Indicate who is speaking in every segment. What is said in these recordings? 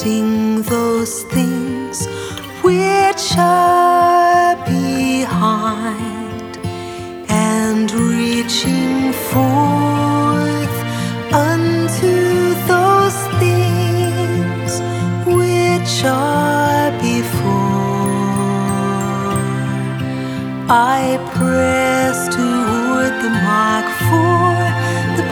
Speaker 1: forgetting those things which are behind, and reaching forth unto those things which are before. I press toward the mark for the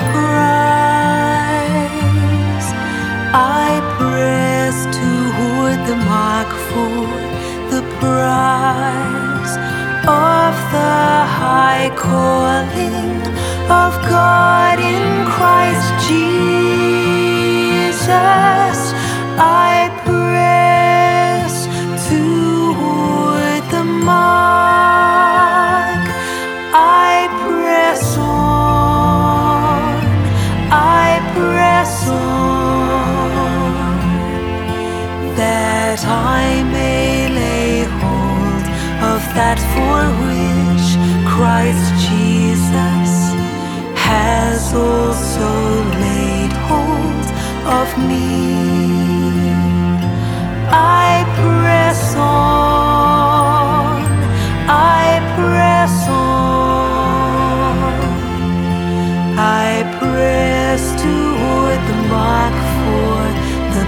Speaker 1: prize. I press toward the mark for the prize of the high calling of God in Christ Jesus. I press toward the mark. I press on. I press on, that I may lay hold of that for which Christ Jesus has also laid hold of me. I press on, I press on, I press toward the mark for the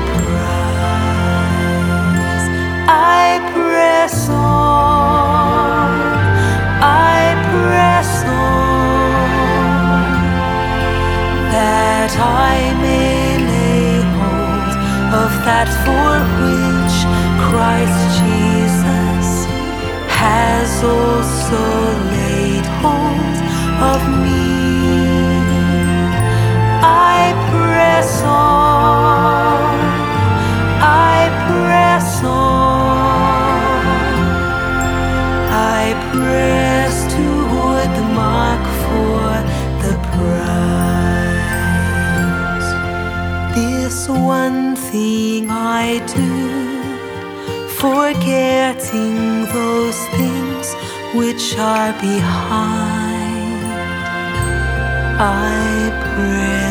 Speaker 1: prize. I press on, I press on, that I may lay hold of that for which Christ Jesus has also laid hold of me. I press on, I press on, I press toward the mark for the prize. This one thing I do, forgetting those things which are behind, I pray.